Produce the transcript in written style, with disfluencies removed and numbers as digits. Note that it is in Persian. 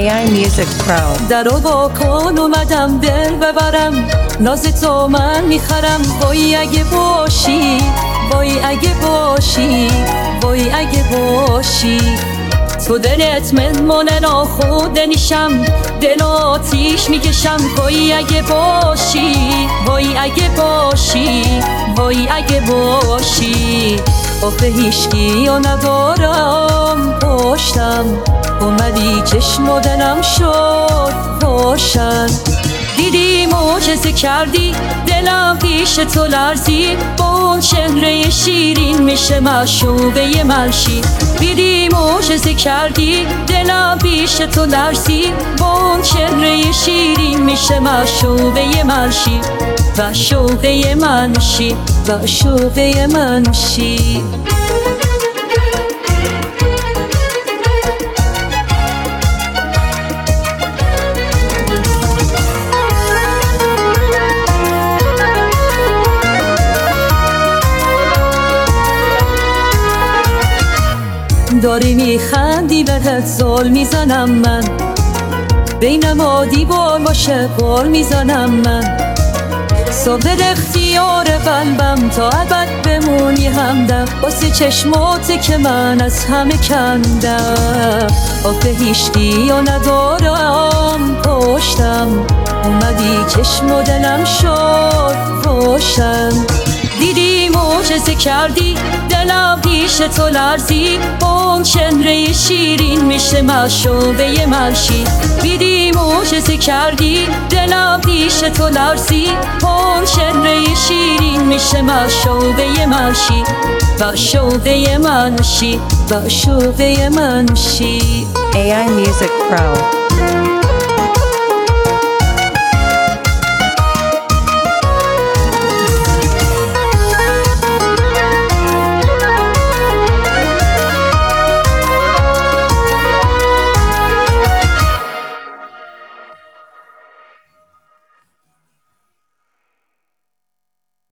AI Music Pro. درو با کن اومدم دل ببرم، ناز تو من میخرم. وای اگه باشی، وای اگه باشی، وای اگه باشی. تو دلت مهمون ناخود نیشم، دل آتیش میکشم. وای اگه باشی، وای اگه باشی، وای اگه باشی. آخه هیشگی و ندارم پشتم، اومدی چشم و دلم شد روشن. دیدی معجزه کردی، دلم پیش تو لرزید. با اون چهره شیرین میشه معشوقه منشی. دیدی معجزه کردی، دلم پیش تو لرزید. با اون چهره شیرین میشه معشوقه منشی. معشوقه منشی، معشوقه منشی. داری میخندی بهت زل میزنم من، بین ما دیوار باشه بار میزنم من. صبح اختیار قلبم تا ابد بمونی همدم، واسه چشماته که من از همه کندم. آخه هیشگی و ندارم پشتم، اومدی چشم و دلم شد روشن. دیدی معجزه کردی، دلم پیش تو لرزید. اون چهره شیرین میشه معشوقه منشی. دیدی معجزه کردی، دلم پیش تو لرزید. اون چهره شیرین میشه معشوقه منشی. معشوقه منشی، معشوقه منشی. AI Music Pro.